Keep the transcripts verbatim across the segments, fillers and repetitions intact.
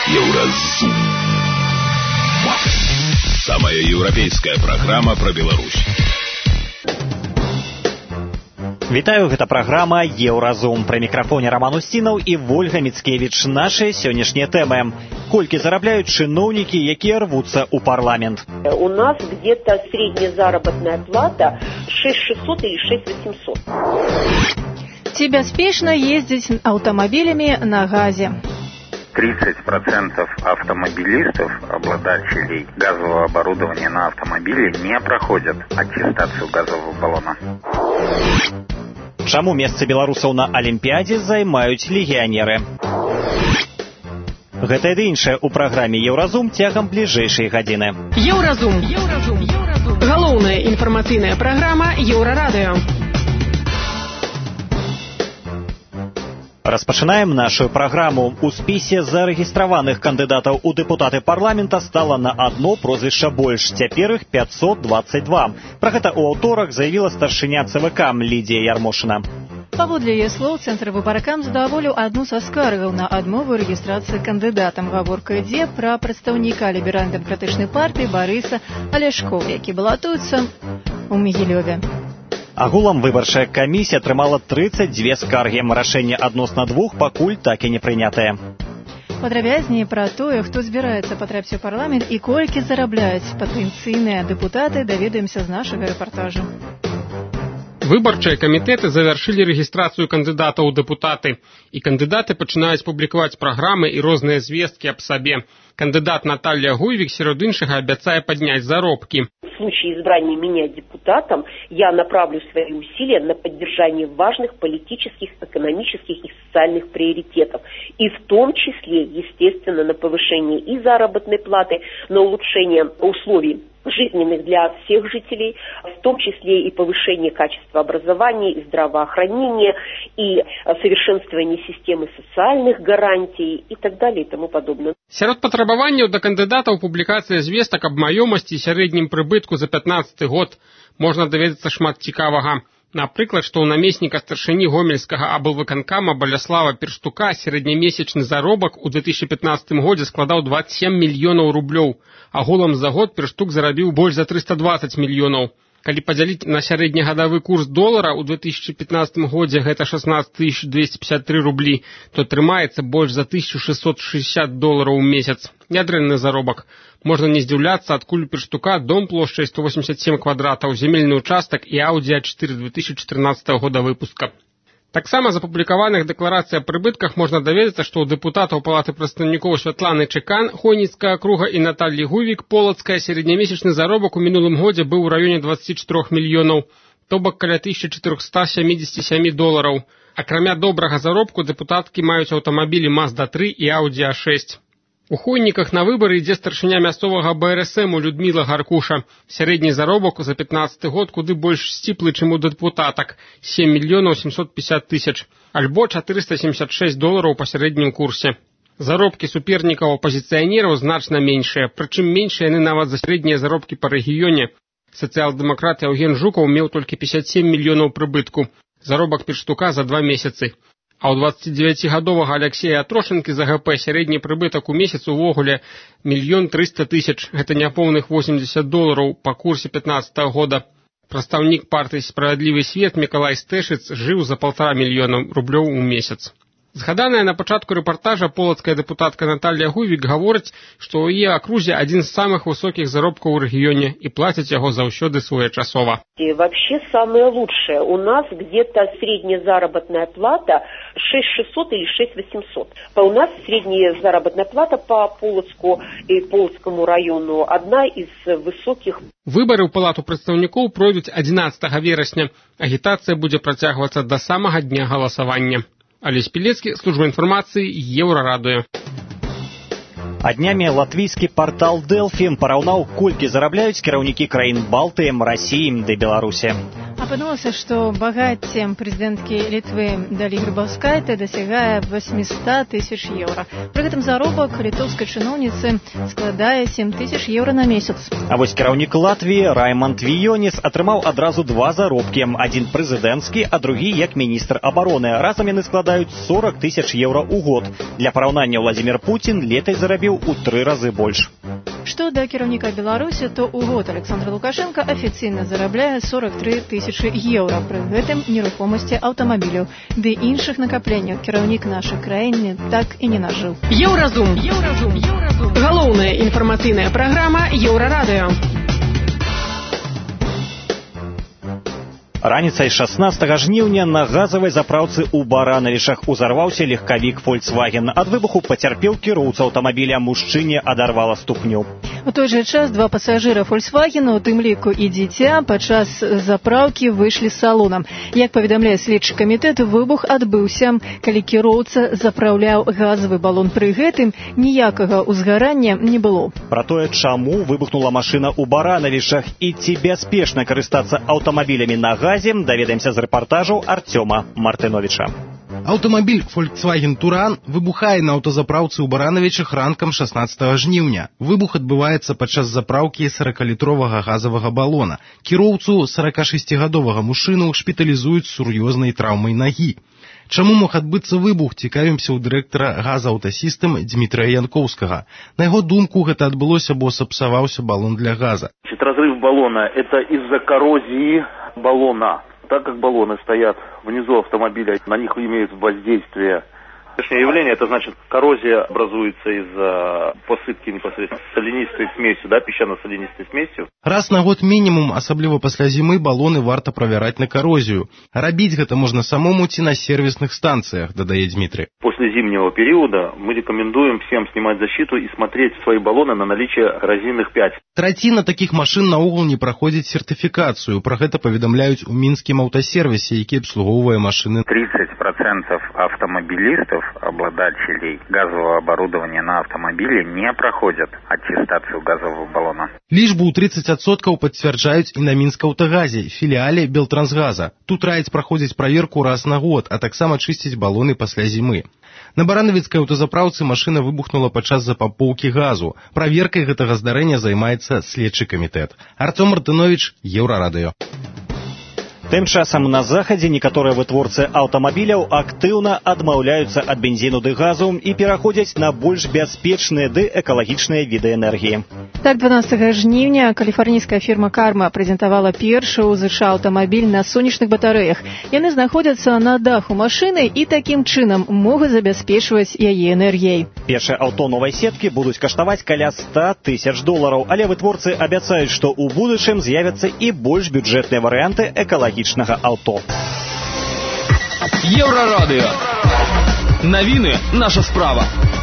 Еўразум. Самая еўрапейская праграма пра Беларусь. Вітаю, гэта праграма Еўразум. Пры мікрафоне Роман Устінаў і Вольга Міцкевіч. Нашы сённяшнія тэмы. Колькі зарабляюць чыноўнікі, якія рвуцца ў парламент? У нас где-то средняя заработная плата шесть тысяч шестьсот или шесть тысяч восемьсот. Ці бяспечна ездзіць аўтамабилямі на газе? тридцать процентов автомобилистов, обладателей газового оборудования на автомобиле, не проходят аттестацию газового баллона. Чаму месцы беларусаў на Алімпіядзе займаюць легіянеры? Гэта і іншае ў праграме Еўразум цягам бліжэйшай гадзіны. Еўразум. Еўразум. Еўразум. Галоўная інфармацыйная праграма Еўрарадыё. Распачынаем нашу праграму. У спісе зарэгістраваных кандыдатаў у дэпутаты парламента стала на адно прозвішча больш. Цяпер іх пятьсот двадцать два. Пра гэта ў аўторак заявіла старшыня ЦВК Лідія Ярмошына. Паводле яе слоў, цэнтр выбаркам задаволіў адну са скаргаў на адмову рэгістрацыі кандыдатам. Гаворка ідзе пра прадстаўніка ліберальна-дэмакратычнай партыі Барыса Алешкова, які балатуецца ў Магілёве. Агулам выбарчая камісія атрымала тридцать две скаргі. Рашэнне адносна двух пакуль так і не прынятае. Падрабязней пра тое, хто збіраецца патрапіць у парламент і колькі зарабляюць патэнцыйныя дэпутаты, даведаемся з нашага рэпартажу. Выбарчыя камітэты завяршылі рэгістрацыю кандыдатаў у дэпутаты, і кандыдаты пачынаюць публікаваць праграмы і розныя звесткі аб сабе. Кандыдат Наталья Гуйвік сярод іншага абяцае падняць заробкі. В случае избрания меня депутатом я направлю свои усилия на поддержание важных политических, экономических и социальных приоритетов. И в том числе, естественно, на повышение и заработной платы, на улучшение условий жизненных для всех жителей, в том числе и повышение качества образования и здравоохранения, и совершенствование системы социальных гарантий и так далее и тому подобное. Сярод патрабаванняў да кандыдатаў публікацыя звестак аб маёмасці і сярэднім прыбытку за пятнаццаты год. Можна даведацца шмат цікавага. Напрыклад, што ў намесніка старшыні гомельскага аблвыканкама Баляслава Перштука сярэднямесячны заробак у две тысячи пятнадцатым годзе складаў двадцать семь мільёнаў рублёў. Агулам за год Перштук зарабіў больш за триста двадцать мільёнаў. Калі падзяліць на сярэднегадавы курс долара ў две тысячи пятнадцатым годзе гэта шестнадцать тысяч двести пятьдесят три рублі, то атрымаецца больш за тысячу шестьсот шестьдесят долараў у месяц. Нядрэнны заробак. Можна не здзіўляцца, адкуль у Перштука дом плошчай сто восемьдесят семь квадратаў, земельны участак і Audi а четыре две тысячи четырнадцатого года выпуска. Таксама з апублікаваных дэкларацый аб прыбытках можна даведацца, што ў дэпутатаў Палаты прадстаўнікоў Святланы Чэкан Хойніцкага акруга і Натальі Гуйвік Полацкая сярэднямесячны заробак у мінулым годзе быў у раёне двадцать четыре мільёнаў, то бок каля тысяча четыреста семьдесят семь долараў. Акрамя добрага заробку дэпутаткі маюць аўтамабілі Мазда три і Audi а шесть. У Хойніках на выбары ідзе старшыня мясцовага бэ эр эс эму Людміла Гаркуша. Сярэдні заробак за пятнаццаты год куды больш сціплы, чым у дэпутатак – семь мільёнаў семьсот пятьдесят тысяч, альбо четыреста семьдесят шесть долараў па сярэднім курсе. Заробкі супернікаў апазіцыянераў значна меншыя, прычым меншыя яны нават за сярэднія заробкі па рэгіёне. Сацыял-дэмакрат Яўген Жукаў меў толькі пятьдесят семь мільёнаў прыбытку, заробак Перштука за два месяцы. А ў двадцаццацігадовага Алексея Атрошынкі з а гэ пэ сярэдні прыбытак у месяц увогуле мільён трыста тысяч, гэта няпоўных восемьдесят долараў па курсе пятнаццатага года. Прадстаўнік партыі «Справядлівы свет» Мікалай Стэшыц жыў за полтора мільёна рублёў у месяц. Згаданая на пачатку рэпартажа полацкая дэпутатка Наталья Гуйвік гаворыць, што ў яе акрузе адзін з самых высокіх заробкаў у рэгіёне і плацяць яго заўсёды своечасова. И вообще самое лучшее. У нас где-то средняя заработная плата шесть тысяч шестьсот или шесть тысяч восемьсот. У нас средняя заработная плата по Полоцку и Полоцкому району одна из высоких. Выбары ў Палату прадстаўнікоў пройдуць адзінаццатага верасня. Агітацыя будзе працягвацца да самага дня галасавання. Алесь Пілецкі, служба інфармацыі, Еўрарадыё. А днямі латвійскі партал Дэлфі параўнаў, колькі зарабляюць кіраўнікі краін Балтыі, Расіі ды Беларусі. Апынулася, што багацце прэзідэнткі Літвы Далі Грыбаўскайтай дасягае восемьсот тысяч еўра. Пры гэтым заробак літоўскай чыноўніцы складае сем тысяч еўра на месяц. А вось кіраўнік Латвіі Раймонд Віёніс атрымаў адразу два заробкі. Адзін прэзідэнцкі, а другі як міністр абароны. Разам яны складаюць сорок тысяч еўра ў год. Для параўнання Владзімір Пуцін летась зарабіў у тры разы больш. Што да кіраўніка Беларусі, то ў год Александр Лукашенко афіцыйна зарабляе сорок тры тысячы еўра. Пры гэтым нерухомасці аўтамабіляў ды іншых накапленняў кіраўнік нашай краіны так і не нажыў. Еўразум. Еўразум. Еўразум. Галоўная інфармацыйная праграма Еўрарадыё. Раніцай шаснаццатага жніўня на газавай заправцы ў Баранавічах узарваўся легкавік Volkswagen. Ад выбуху пацярпеў кіроўца аўтамабіля, мужчыне адарвала ступню. У той жа час два пасажыра Volkswagen, у тым ліку і дзіця, падчас запраўкі выйшлі з салона. Як паведамляе следчы камітэт, выбух адбыўся, калі кіроўца запраўляў газавы балон. Пры гэтым ніякага ўзгарання не было. Пра тое, чаму выбухнула машына ў Баранавічах і ці бяспечна карыстацца аўтамабілямі на газе, даведаемся з рэпартажу Артёма Мартыновіча. Аўтамабіль Volkswagen Туран выбухае на аўтазапраўцы ў Баранавічах ранкам шаснаццатага жніўня. Выбух адбываецца падчас запраўкі сорокалітровага газавага балона. Кіроўцу сорокашасцігадовага мужчыну шпіталізуюць з сур'ёзнай траўмай нагі. Чаму мог адбыцца выбух, цікавімся ў дырэктара газаўтасістэм Дмітрия Янкоўскага. На яго думку, гэта адбылося, бо сапсаваўся балон для газа. Разрыв баллона – это из-за коррозии баллона. Так как баллоны стоят внизу автомобиля, на них имеют воздействие. Внешнее явление, это значит, коррозия образуется из-за посыпки непосредственно соленистой смесью, да, песчано-соленистой смесью. Раз на год мінімум, асабліва пасля зімы, балоны варта правяраць на коррозию. Рабіць гэта можна самому ці на сервисных станциях, дадае Дмитрий. После зимнего периода мы рекомендуем всем снимать защиту и смотреть свои баллоны на наличие коррозийных пятен. Траціна такіх машын наогул не праходзіць сертыфікацыю. Пра гэта паведамляюць у мінскім аўтасервісе, які абслугоўвае машыны. тридцать процентов автомобилистов, обладателей газового оборудования на автомобиле, не проходят аттестацию газового баллона. Лічбу ў тридцать адсоткаў пацвярджаюць і на Мінскаўтагазе, філіале Белтрансгаза. Тут раяць праходзіць праверку раз на год, а таксама чысціць балоны пасля зімы. На Баранавіцкай аўтазапраўцы машына выбухнула падчас запампоўкі газу. Праверкай гэтага здарэння займаецца следчы камітэт. Артём Мартыновіч, Еўрарадыё. Тым часам на захадзе некаторыя вытворцы аўтамабіляў актыўна адмаўляюцца ад бензіну ды газу і пераходзяць на больш бяспечныя ды экалагічныя віды энергіі. Так, дванаццатага жніўня каліфарнійская фірма Карма прэзентавала першы ў ЗША аўтамабіль на сонечных батарэях. Яны знаходзяцца на даху машыны і такім чынам могуць забяспечваць яе энергіяй. Першыя аўто новай сеткі будуць каштаваць каля ста тысяч долараў, але вытворцы абяцаюць, што ў будучым з'явяцца і больш бюджэтныя варыянты экалагічнага аўто. Еўрарадыё. Навіны наша справа.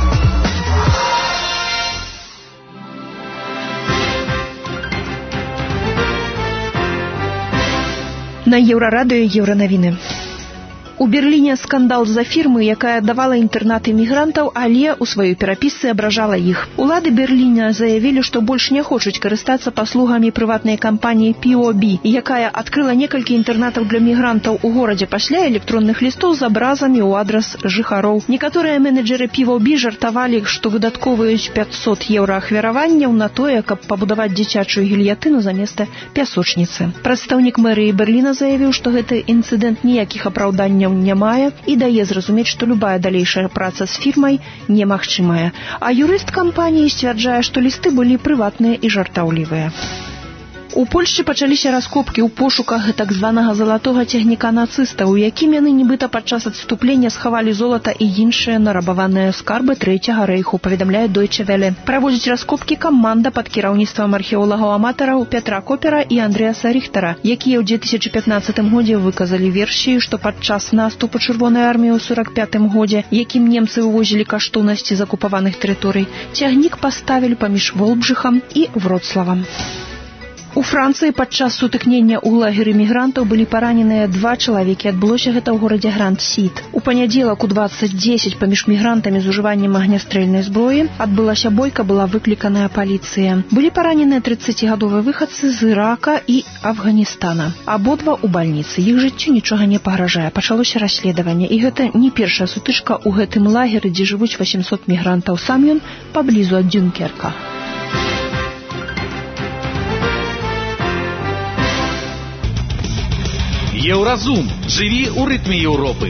На Еўрарадыё еўранавіны. У Берліне скандал з-за фірмы, якая давала інтэрнаты мігрантаў, але ў сваёй перапісцы абражала іх. Улады Берліна заявілі, што больш не хочуць карыстацца паслугамі прыватнай кампаніі пі о би, якая адкрыла некалькі інтэрнатаў для мігрантаў у горадзе пасля электронных лістоў з абразамі ў адрас жыхароў. Некаторыя менеджеры пі о би жартавалі, што выдаткоўваюць пятьсот еўра ахвяраванняў на тое, каб пабудаваць дзіцячую гільятыну заместа пясочніцы. Прадстаўнік мэрыі Берліна заявіў, што гэты інцыдэнт ніякіх апраўданняў не мае і дае зразумець, што любая далейшая праца з фірмай немагчымая. А юрыст кампаніі сцвярджае, што лісты былі прыватныя і жартаўлівыя. У Польшчы пачаліся раскопкі ў пошуках так званага залатога цягніка нацыстаў, у якім яны нібыта падчас адступлення схавалі золата і іншыя нарабаваныя скарбы Трэцяга рэйху, паведамляе Deutsche Welle. Праводзіць раскопкі каманда пад кіраўніцтвам археолагаў-аматараў Петра Копера і Андрэаса Ріхтара, якія ў две тысячы пятнаццатым годзе выказалі версію, што падчас наступу Чырвонай арміі ў сорок пятым годзе, якім немцы вывозілі каштоўнасці з акупаваных тэрыторый, цягнік паставілі паміж Волбжыхам і Вроцлавам. У Францыі падчас сутыкнення ў лагеры мігрантаў былі параненыя два чалавекі. Адбылося гэта ў горадзе Гранд-Сід. У панядзелак у двадцать дзесяць паміж мігрантамі з ужываннем агнястрэльнай зброі адбылася бойка, была выкліканая паліцыя. Былі параненыя трыццацігадовыя выхадцы з Ірака і Афганістана. Абодва ў бальніцы. Іх жыццю нічога не пагражае. Пачалося расследаванне, і гэта не першая сутычка ў гэтым лагеры, дзе жывуць восемьсот мігрантаў. Сам ён паблізу ад Дюнкерка. Еўразум. Жыві ў рытме Еўропы.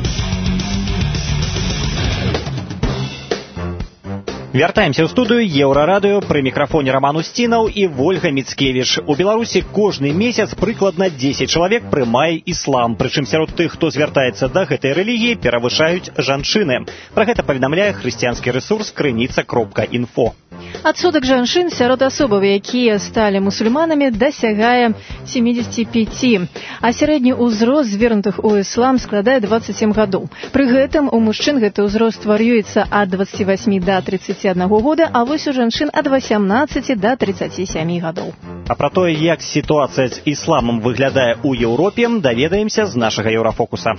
Вяртаемся ў студыю Еўрарадыё, пры мікрафоне Роман Устінаў і Вольга Міцкевіч. У Беларусі кожны месяц прыкладна дзесяць чалавек прымае іслам. Прычым сярод тых, хто звяртаецца да гэтай рэлігіі, перавышаюць жанчыны. Пра гэта паведамляе хрысціянскі рэсурс крыніца кропка інфо. Адсотак жанчын сярод асобаў, якія сталі мусульманамі, дасягае семьдесят пять, а сярэдні ўзрост звернутых у іслам складае двадцать семь гадоў. Пры гэтым у мужчын гэты ўзрост вар'юецца ад двадцати восьми да тридцати одного года, а вось у жанчын ад восемнадцати до тридцати семи гадоў. А пра тое, як сітуацыя з ісламам выглядае ў Еўропе, даведаемся з нашага Еўрафокуса.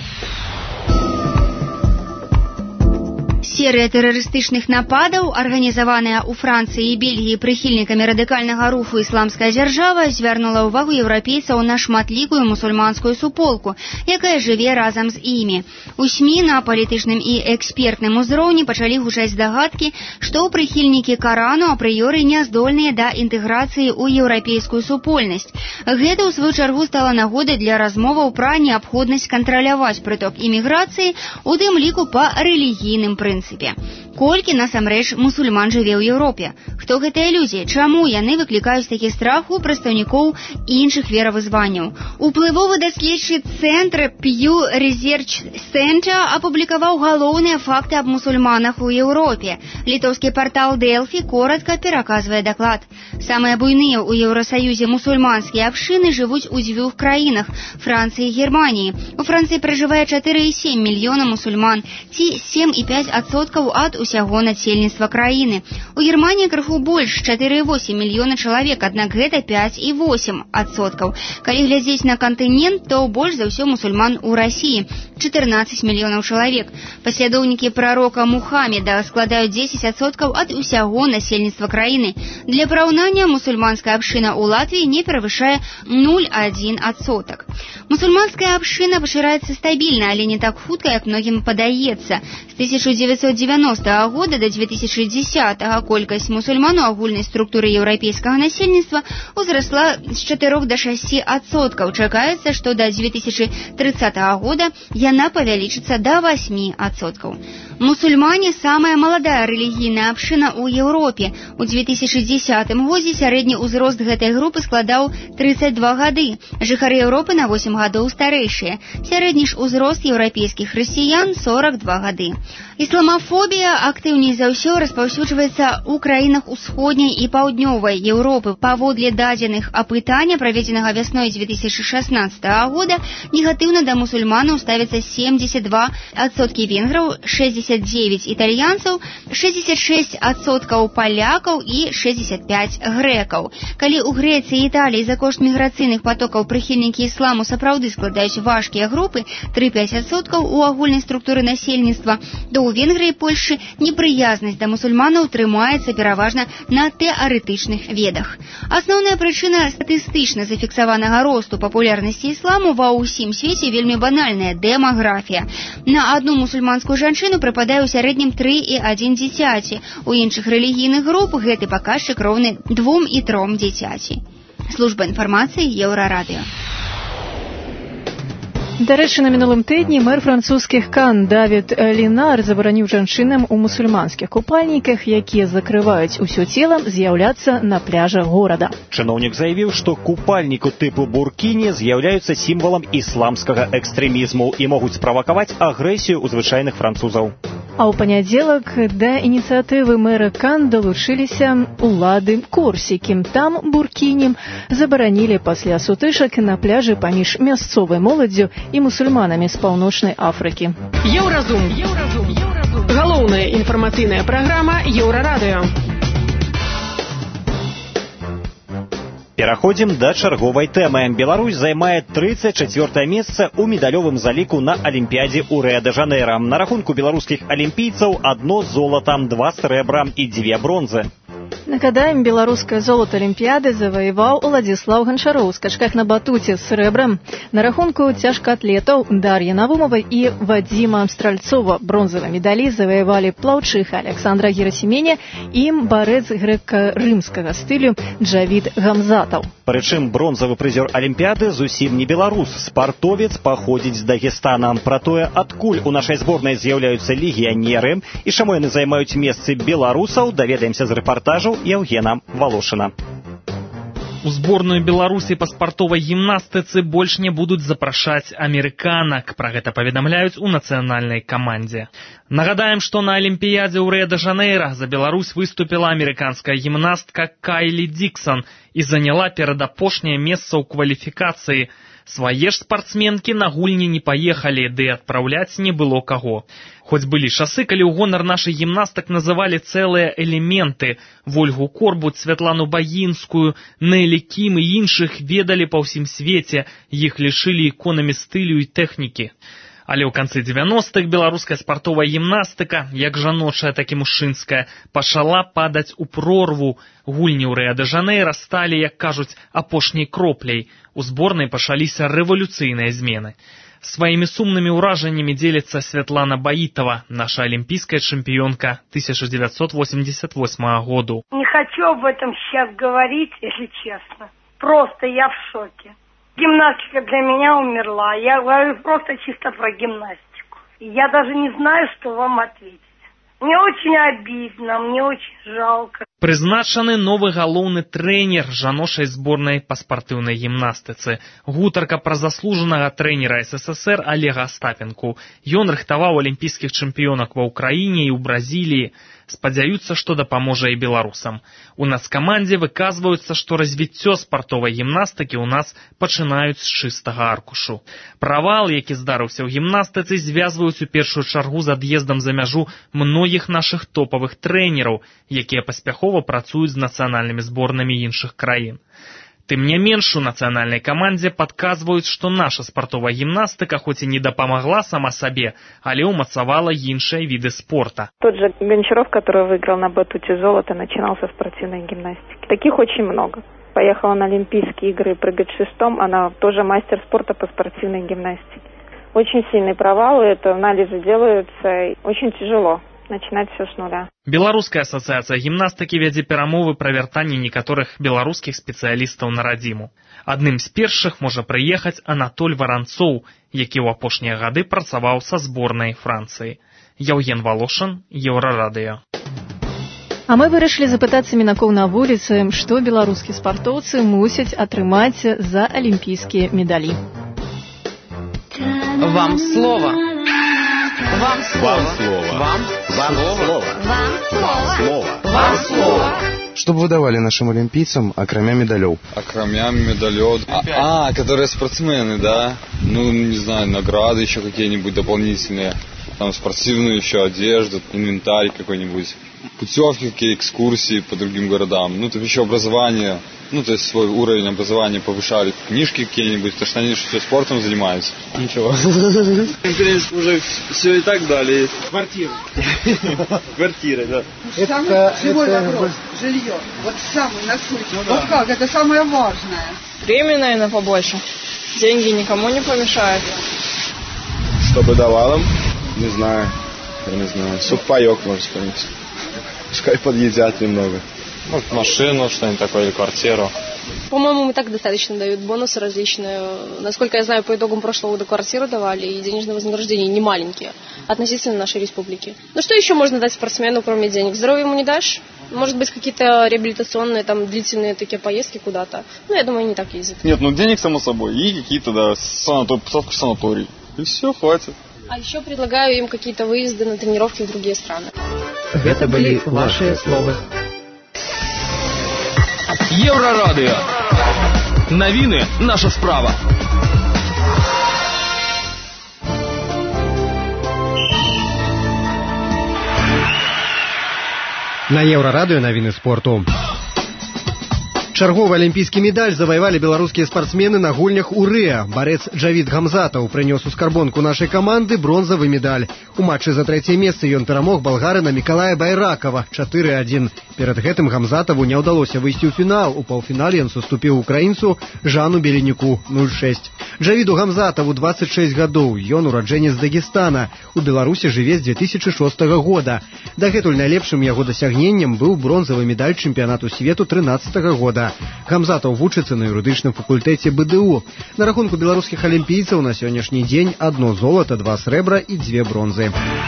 Серыя тэрарыстычных нападаў, арганізаваная ў Францыі і Бельгіі прыхільнікамі радыкальнага руху «Ісламская дзяржава», звярнула ўвагу еўрапейцаў на шматлікую мусульманскую суполку, якая жыве разам з імі. У СМІ на палітычным і экспертным узроўні пачалі гучаць здагадкі, што прыхільнікі Карану апрыёры не здольныя да інтэграцыі ў еўрапейскую супольнасць. Гэта, у сваю чаргу, стала нагодай для размоваў пра неабходнасць кантраляваць прыток іміграцыі, у тым ліку па рэлігійным прынцыпе. Колькі насамрэч мусульман жыве ў Еўропе? Хто гэтыя людзі? Чаму яны выклікаюць такі страх у прадстаўнікоў іншых веравызванняў? Уплывовы даследчы цэнтр Pew Research Center апублікаваў галоўныя факты аб мусульманах у Еўропе. Літоўскі партал Дэлфі коратка пераказвае даклад. Самыя буйныя ў Еўрасаюзе мусульманскія абшчыны жывуць у дзвюх краінах – Францыі і Германіі. У Францыі пражывае чатыры і сем мільёна мусульман, ці сем і пяць адсоткаў ад усяго насельніцтва краіны. У Германіі крыху больш, чатыры і восем мільёна чалавек, аднак гэта пяць і восем адсоткаў. Калі глядзець на кантынент, то больш за ўсё мусульман у Расіі – чатырнаццаць мільёнаў чалавек. Паслядоўнікі прарока Мухаммеда складаюць дзесяць адсоткаў ад усяго насельніцтва краіны. Для параўнання, мусульманская абшчына ў Латвіі не перавышае ноль і адзін адсотак. Мусульманская абшчына пашыраецца стабільна, але не так хутка, як многім падаецца. З тысяча дзевяцьсот дзевяностага года до две тысячи десятого колькасць мусульман у агульнай структуры еўрапейскага насельніцтва узрасла з чатырох да шасці адсоткаў. Чакаецца, што да две тысячи тридцатого года яна павялічыцца да восьми адсоткаў. Мусульмане – самая маладая рэлігійная абшчына ў Еўропе. У две тысячи десятым годзе сярэдні ўзрост гэтай групы складаў тридцать два гады. Жыхары Еўропы на восем гадоў старэйшыя. Сярэдні ж узрост еўрапейскіх хрысціян – сорок два гады. Исламофобия актыўней за ўсё распаўсюджваецца ў краінах усходняй і паўднёвай Еўропы. Паводле дадзеных апытання, праведзенага вясной две тысячи шестнадцатого года, негатыўна да мусульманаў ставіцца семьдесят два адсоткі венграў, шестьдесят девять італьянцаў, шестьдесят шесть адсоткаў палякаў і шестьдесят пять грэкаў. Калі ў Грэцыі і Італіі за кошт міграцыйных потокаў прыхільнікі ісламу сапраўды складаюць важкія групы три і пять адсоткаў у агульнай структуры насельніцтва, то у Венгрыі і Польшы непрыязнасць да мусульманаў трымаецца пераважна на тэарэтычных ведах. Асноўная прычына статыстычна зафіксаванага росту папулярнасці ісламу ва ўсім свеце вельмі банальная – дэмаграфія. На адну мусульманскую жанчыну прыпадае ў сярэднім тры і адзін дзіцяці. У іншых рэлігійных груп гэты паказчык роўны двум і тром дзіцяці. Служба інфармацыі Еўрарадыё. Дарэчы, на мінулым тыдні мэр французскіх Кан Давід Лінар забараніў жанчынам у мусульманскіх купальніках, якія закрываюць усё цела, з'яўляцца на пляжа горада. Чыноўнік заявіў, што купальніку тыпу буркіні з'яўляюцца сімвалам ісламскага экстрэмізму і могуць справакаваць агрэсію ў звычайных французаў. А ў панядзелак да ініцыятывы мэра Кан далучыліся улады Корсікі. Там буркіні забаранілі пасля сутычак на пляжы паміж мясцовай моладдзю і мусульманамі з паўночнай Афрыкі. Еўразум. Еўразум. Еўразум. Галоўная інфармацыйная праграма Еўрарадыё. Пераходзім да чарговай тэмы. Беларусь займае тридцать четвёртое месца ў медалёвым заліку на Алімпіядзе ў Рыа-дэ-Жанэйра. На рахунку беларускіх алімпійцаў одно золата, два срэбра і две бронзы. Нагадаем, беларускае золата Алімпіяды заваяваў Уладзіслаў Ганчароў у скачках на батуце з срэбрам. На рахунку цяжкаатлетаў Дар'і Навумавай і Вадзіма Стральцова бронзавыя медалі заваявалі плаўчыха Александра Герасіменя і барэц грэка-рымскага стылю Джавід Гамзатаў. Прычым бронзавы прызёр Алімпіяды зусім не беларус. Спартовец паходзіць з Дагестана. Пра тое, адкуль у нашай зборнай з'яўляюцца легіянеры і чаму яны займаюць месцы беларусаў, даведаемся з рэпартажу Евгена Волошина. У сборную Беларуси по спартовой гимнастицы больше не будут запрашаць американок. Про гэта паведамляюць у нацыянальнай камандзе. Нагадаем, что на Олимпиаде у Рыа-дэ-Жанэйра за Беларусь выступила американская гимнастка Кайли Диксон и заняла перадапошняе месца ў кваліфікацыі. Свае ж спортсменки на гульні не поехали, да и отправлять не было кого. Хоть были шасы, калі ў гонар наших гимнасток называли целые элементы. Вольгу Корбут, Святлану Багінскую, Нелі Кім и іншых ведали по ўсім свете, их лишили иконами стылю и техники. Але ў канцы девяностых беларуская спартовая гімнастыка, як жаночая, так і мужчынская, пачала падаць у прорву. Гульні ў Рыа-дэ-Жанэйра сталі, як кажуць, апошняй кропляй. У зборнай пачаліся рэвалюцыйныя змены. Своими сумными уражениями делится Светлана Баитова, наша олимпийская чемпионка тысяча девятьсот восемьдесят восьмого года. Не хочу об этом сейчас говорить, если честно. Просто я в шоке. Гимнастика для меня умерла. Я говорю просто чисто про гимнастику. Я даже не знаю, что вам ответить. Мне очень обидно, мне очень жалко. Прызначаны новы галоўны трэнер жаночай зборнай па спартыўнай гімнастыцы. Гутарка пра заслужанага трэнера СССР Олега Остапенку. Ён рыхтаваў алімпійскіх чэмпіёнак ва Ўкраіне і ў Бразіліі. Спадзяюцца, што дапаможа і беларусам. У нас камандзе выказваюцца, што развіццё спартовай гімнастыкі ў нас пачынаюць з чыстага аркушу. Правал, які здарыўся ў гімнастыцы, звязваюць у першую чаргу з ад'ездам за мяжу многіх нашых топавых трэнераў, якія паспяхова працуюць з нацыянальнымі зборнамі іншых краін. Тым не менш, у нацыянальнай камандзе падказваюць, што наша спартовая гімнастыка хоць і не дапамагла сама сабе, але ўмацавала іншыя віды спорта. Тот же Гончаров, который выиграл на батуте золото, начинал со спортивной гимнастики. Таких очень много. Поехала на Олимпийские игры прыгать шестом, она тоже мастер спорта по спортивной гимнастике. Очень сильный провал, это анализы делаются, очень тяжело начинать все с нуля. Беларуская асацыяцыя гімнастыкі вядзе перамовы пра вяртанне некаторых беларускіх спецыялістаў на радзіму. Адным з першых можа прыехаць Анатоль Варанцоў, які ў апошнія гады працаваў са зборнай Францыі. Евген Волошин, Еўрарадыё. А мы вырашылі запытацца мінакоў на вуліцы, што беларускія спартоўцы мусяць атрымаць за алімпійскія медалі. Вам слово. Вам слово. Вам слово. Вам слово. Вам слово. Вам слово. Что бы вы давали нашим олимпийцам, окромя медалёв? Окромя медалёв. А, а, которые спортсмены, да? Ну, не знаю, награды еще какие-нибудь дополнительные. Там спортивную еще одежду, инвентарь какой-нибудь. Путевки, какие экскурсии по другим городам. Ну, там еще образование. Ну, то есть свой уровень образования повышали. Книжки какие-нибудь, потому что они все спортом занимаются. Ничего. В принципе, уже все и так дали. Квартиры. Квартиры, да. Это свой вопрос. Жилье. Вот самый насущный. Вот как? Это самое важное. Времени, наверное, побольше. Деньги никому не помешают. Что бы давал им? Не знаю. Я не знаю. Сухпайок, можно вспомнить. Пускай подъедят немного. Может, машину, что-нибудь такое, или квартиру. По-моему, и так достаточно дают бонусы различные. Насколько я знаю, по итогам прошлого года квартиру давали, и денежные вознаграждения не маленькие относительно нашей республики. Ну что еще можно дать спортсмену, кроме денег? Здоровье ему не дашь? Может быть, какие-то реабилитационные, там, длительные такие поездки куда-то. Ну, я думаю, не так ездят. Нет, ну денег, само собой, и какие-то, да, санатор... посадку в санаторий. И все, хватит. А еще предлагаю им какие-то выезды на тренировки в другие страны. Это были ваши слова. Єврорадіо. Новини – наша справа. На Єврорадіо новини спорту. Чарговы алімпійскі медаль заваявалі беларускія спартсмены на гульнях у Рыа. Барэц Джавід Гамзатаў прынёс у скарбонку нашай каманды бронзавы медаль. У матчы за трэцяе месца ён перамог балгарына Мікалая Байракава чатыры адзін. Перад гэтым Гамзатаву не ўдалося выйсці ў фінал. У паўфінале ён саступіў украінцу Жану Беленюку нуль шэсць. Джавіду Гамзатаву дваццаць шэсць гадоў. Ён ураджэнец Дагестана. У Беларусі жыве з дзве тысячы шостага года. Дагэтуль найлепшым яго дасягненнем быў бронзавы медаль чэмпіянату свету трынаццатага года. Гамзатаў вучыцца на юрыдычным факультэце бэ дэ у. На рахунку беларускіх алімпійцаў на сённяшні дзень адно золата, два срэбра і дзве бронзы.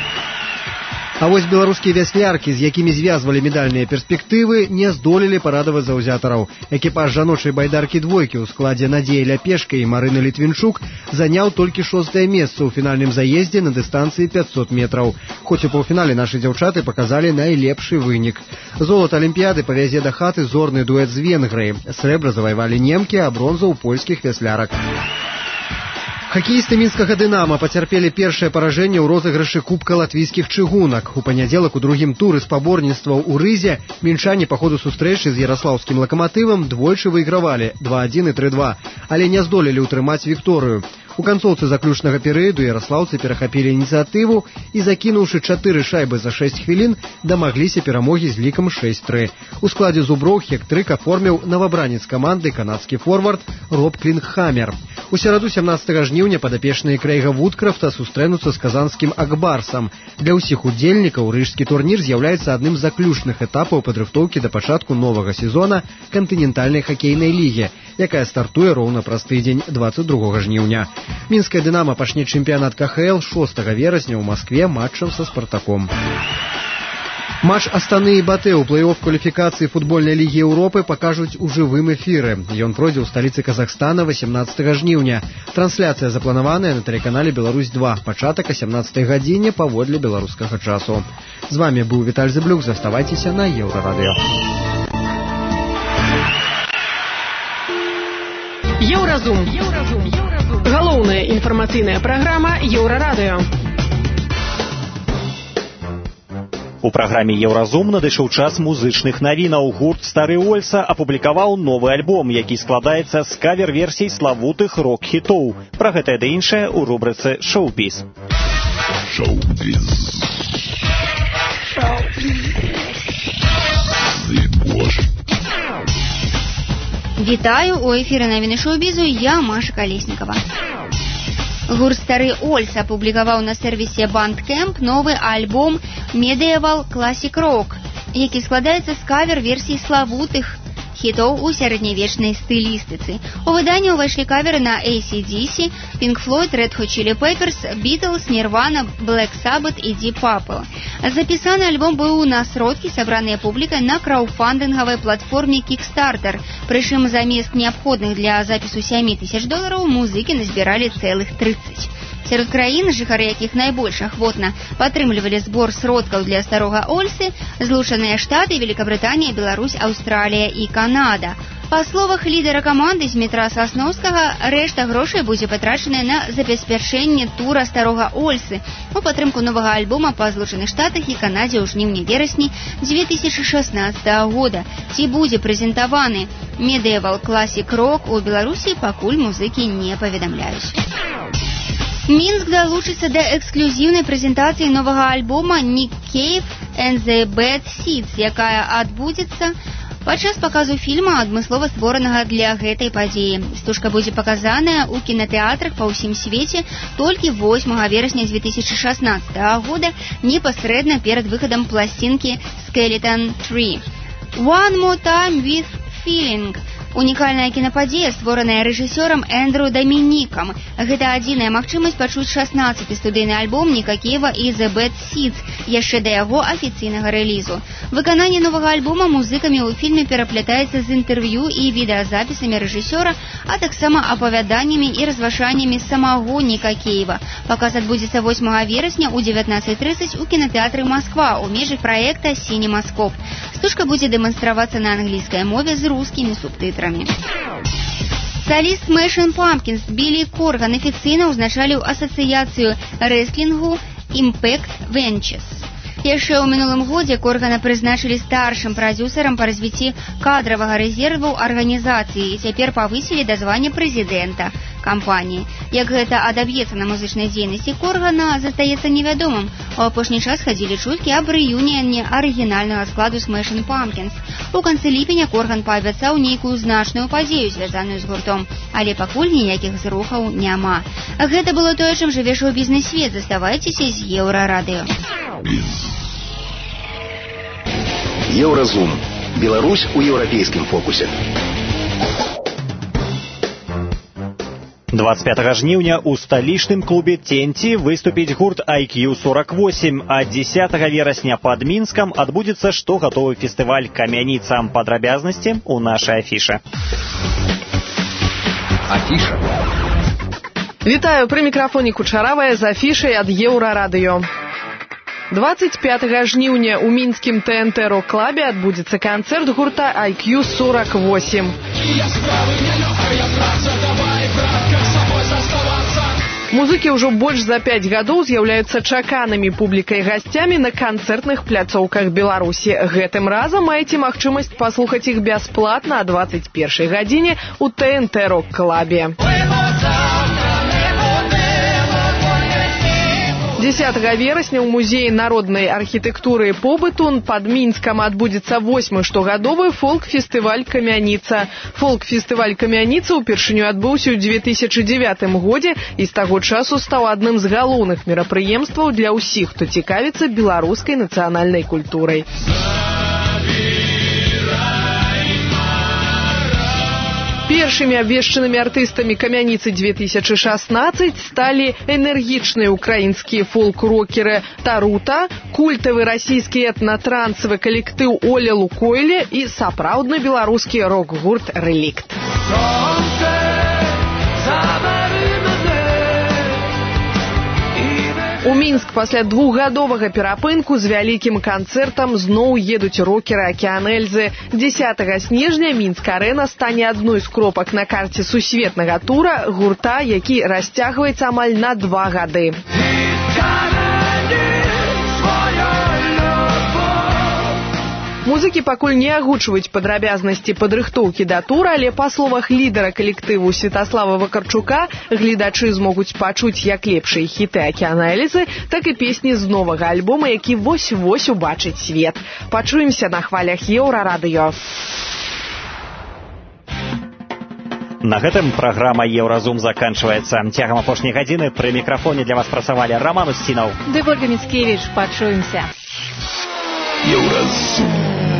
А вось беларускія вясляркі, з якімі звязвалі медальныя перспектывы, не здолелі парадаваць заўзятараў. Экіпаж жаночай байдаркі двойкі ў складзе Надзеі Ляпешка і Марыны Літвінчук заняў толькі шостае месца ў фінальным заездзе на дыстанцыі пятьсот метраў. Хоць у паўфінале нашы дзяўчаты паказалі найлепшы вынік. Золата алімпіяды павязе да хаты зорны дуэт з Венгрыі. Срэбра заваявалі немкі, а бронзу ў польскіх вяслярак. Хакеісты мінскага «Дынама» пацярпелі першае паражэнне ў розыгрышы кубка латвійскіх чыгунак. У панядзелак у другім туры спаборніцтваў у Рызе мінчане па ходу сустрэчы з яраслаўскім лакаматывам двойчы выйгравалі два адзін і тры два, але не здолелі ўтрымаць вікторыю. У канцоўцы заключнага перыяду яраслаўцы перахапілі ініцыятыву і, закінуўшы чатыры шайбы за шэсць хвілін, дамагліся перамогі з лікам шэсць тры. У складзе зуброў хек-трык аформіў новабранец каманды канадскі форвард Роб Клінгхамер. У сераду сямнаццатага жніўня падапечныя Крэйга Вудкрафта сустрэнуцца з казанскім Акбарсам. Для ўсіх удзельнікаў рыжскі турнір з'яўляецца адным з заключных этапаў падрыхтоўкі да пачатку новага сезона кантынентальнай хакейнай лігі, якая стартуе роўна праз тыдзень дваццаць другога жніўня. Мінская «Дынама» пачне чэмпіянат ка ха эл шостага верасня ў Маскве матчам са «Спартаком». Матч Астаны і Батэ ў плэй-офф кваліфікацыі футбольнай лігі Еўропы пакажуць у жывым эфіры. Ён пройдзе ў сталіцы Казахстана васямнаццатага жніўня. Трансляцыя запланаваная на тэлеканале «Беларусь два». Пачатак о сямнаццатай гадзіне паводле беларускага часу. З вамі быў Віталь Зыблюк. Заставайцеся на Еўрарадыё. Еўразум. Галоўная інфармацыйная праграма Еўрарадыё. У праграме «Еўразум» надышоў час музычных навінаў. Гурт «Стары Ольса» апублікаваў новы альбом, які складаецца з кавер-версій славутых рок-хітоў. Пра гэтае ды іншае ў рубрыцы «Шоу-біз». Шоу-біз. Вітаю, у эфіры навіны шоу-бізу, я Маша Калеснікава. Гурт «Стары Ольса» апублікаваў на сервісе Bandcamp новы альбом «Medieval Classic Rock», які складаецца з кавер-версій славутых хітоў у сярэднявечнай стылістыцы. У выданні ўвайшлі каверы на эй сі ді сі, Pink Floyd, Red Hot Chili Peppers, Beatles, Nirvana, Black Sabbath і Deep Purple. Запісаны альбом быў на сродкі, сабраныя публікай на краўдфандынгавай платформе Kickstarter. Прычым замест неабходных для запісу сем тысяч долараў музыкі назбіралі цэлых трыццаць. Сярод краін, жыхары якіх найбольш ахвотна падтрымлівалі збор сродкаў для старога Ольсы, Злучаныя Штаты, Великабрытанія, Беларусь, Аўстралія і Канада. Па словах лідара каманды Змітра Сасноўскага, рэшта грошай будзе патрачаная на забеспячэнне тура старога Ольсы у падтрымку новага альбома па Злучаных Штатах і Канадзе ў жніўні-верасні дзве тысячы шаснаццатага года. Ці будзе прэзентаваны Medieval Classic Rock у Беларусі, пакуль музыкі не паведамляюць. Мінск далучыцца да эксклюзіўнай прэзентацыі новага альбома Nick Cave and the Bad Seeds, якая адбудзецца падчас паказу фільма, адмыслова створанага для гэтай падзеі. Стужка будзе паказаная ў кінатэатрах па ўсім свеце толькі восьмага верасня дзве тысячы шаснаццатага года, непасрэдна перад выхадам пласцінкі Skeleton три. One More Time with Feeling. Унікальная кінападзея, створаная рэжысёрам Эндрю Дамінікам. Гэта адзіная магчымасць пачуць шаснаццаты студыйны альбом Ніка Кейва і The Bad Seeds яшчэ да яго афіцыйнага рэлізу. Выкананне новага альбома музыкамі ў фільме пераплятаецца з інтэрв'ю і відэазапісамі рэжысёра, а таксама апавяданнямі і разважаннямі самого Ніка Кейва. Паказ адбудзецца восьмага верасня ў дзевятнаццаць трыццаць у кінатэатры Масква ў межах праекта «Сінемаскоп». Стужка будзе дэманстравацца на англійскай мове з рускімі субтытрамі. Соліст Smashing Pumpkins Білі Корган афіцыйна ўзначаліў асацыяцыю рэслінгу Impact Ventures. Яшчэ ў мінулым годзе Коргана прызначылі старшым прадзюсарам па развіцці кадравага рэзерву арганізацыі і цяпер павысілі да звання прэзідэнта кампаніі. Як гэта адаб'ецца на музычнай дзейнасці Коргана, застаецца невядомым. У апошні час хадзілі чуткі аб рэюніяне арыгінальнага складу Smashing Pumpkins. У канцы ліпеня Корган паабяцаў нейкую значную падзею, звязаную з гуртом, але пакуль ніякіх зрухаў няма. Гэта было тое, чым жыве шоу-бізнес-свет. Заставайцеся з Еўрарадыё. Еўразум. Беларусь у еўрапейскім фокусе. двадцать пятого жніўня ў сталічным клубе Тенти выступіць гурт ай кью сорок восемь, а десятого верасня под Мінскам адбудзецца штогатовы фестываль «Камяніца». Падрабязнасці ў нашай афіше. Афіша. Вітаю, пры мікрафоне Кучаравая з афішай ад Еўрарадыё. двадцать пятого жніўня ў мінскім тэ эн тэ рок-клабе адбудзецца канцэрт гурта ай кью сорок восемь. Музыкі ўжо больш за пяць гадоў з'яўляюцца чаканымі публікай гасцямі на канцэртных пляцоўках Беларусі. Гэтым разам маеце магчымасць паслухаць іх бясплатна о двадцать першай гадзіне ў тэ эн тэ рок-клабе. десятого верасня ў музеі народнай архітэктуры і побыту пад Мінскам адбудзецца восьмы штогадовы фолк-фестываль «Камяніца». Фолк-фестываль «Камяніца» упершыню адбыўся ў две тысячы дзевятым годзе і з таго часу стаў адным з галоўных мерапрыемстваў для ўсіх, хто цікавіцца беларускай нацыянальнай культурай. Першымі абвешчанымі артыстамі «Камяніцы две тысячи шестнадцать» сталі энергічныя украінскія фолк-рокеры «Тарута», культавы расійскі этна-трансавы калектыў «Оля Лукойле» і сапраўдны беларускі рок-гурт «Рэлікт». У Мінск пасля двухгадовага перапынку з вялікім канцэртам зноў едуць рокеры «Акеан Эльзы». десятого снежня Мінск-арэна стане адной з кропак на карце сусветнага тура гурта, які расцягваецца амаль на два гады. Музыкі пакуль не агучваюць падрабязнасці падрыхтоўкі да тура, але па словах лідара калектыву Святаслава Вакарчука, гледачы змогуць пачуць як лепшыя хіты «Акеана Эльзы», так і песні з новага альбома, які вось-вось убачыць свет. Пачуемся на хвалях Еўрарадыё. На гэтым праграма «Еўразум» заканчваецца. Цягам апошняй гадзіны пры мікрафоне для вас працавалі Роман Устінаў ды Ольга Міцкевіч. Пачуемся. Еўразум.